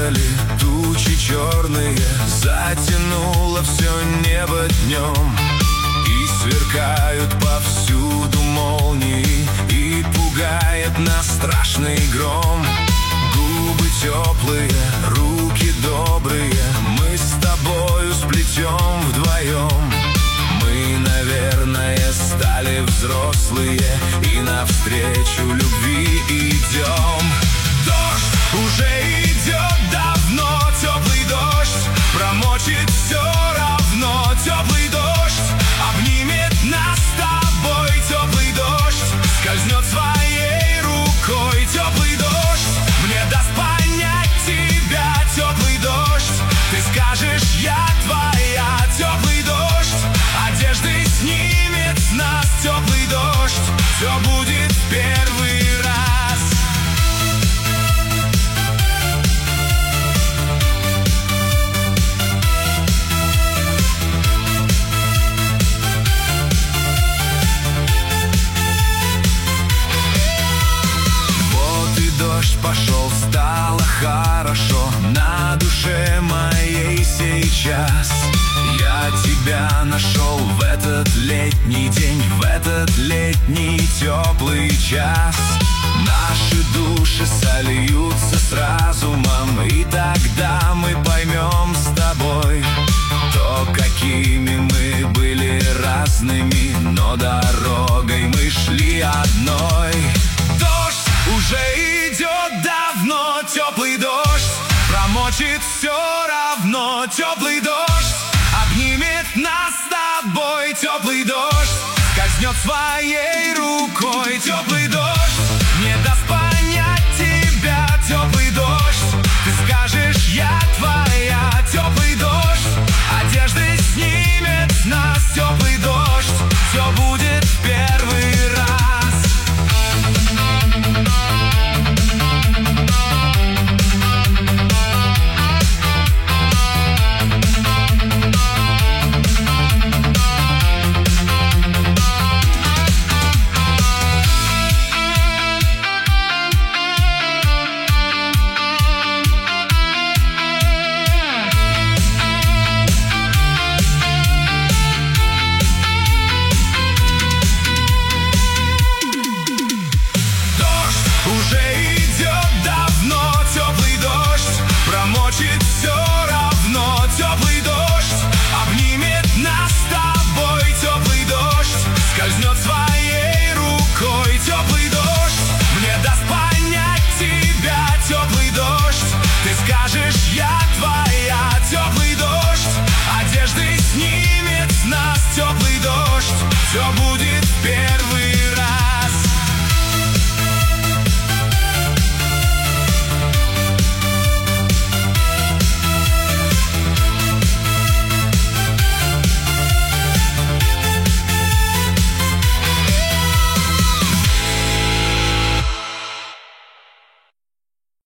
приехали тучи черные, затянуло все небо днем, и сверкают повсюду молнии, и пугает нас страшный гром. Губы теплые, руки добрые, мы с тобою сплетем вдвоем. Мы, наверное, стали взрослые и навстречу любви идем. Дождь уже идет давно, теплый дождь промочит все равно. Теплый дождь обнимет нас с тобой. Теплый дождь скользнет своей рукой. Теплый дождь мне даст понять тебя. Теплый дождь, ты скажешь, я твоя. Теплый дождь одежды снимет с нас. Теплый дождь, все будет в первый раз. Вот и дождь пошел, стало хорошо на душе моей сейчас. Я тебя нашел в этот летний день, в этот летний теплый час. Наши души сольются с разумом, и тогда мы поймем с тобой то, какими мы были разными, но дорогой мы шли одной. Дождь уже идет давно, теплый дождь промочит все равно. Теплый дождь обнимет нас с тобой. Теплый дождь скользнет своей рукой. Теплый дождь не даст понять тебя. Теплый дождь, ты скажешь, я твоя. Теплый дождь одежды снимет с нас. Теплый дождь, все будет в первый раз. Уже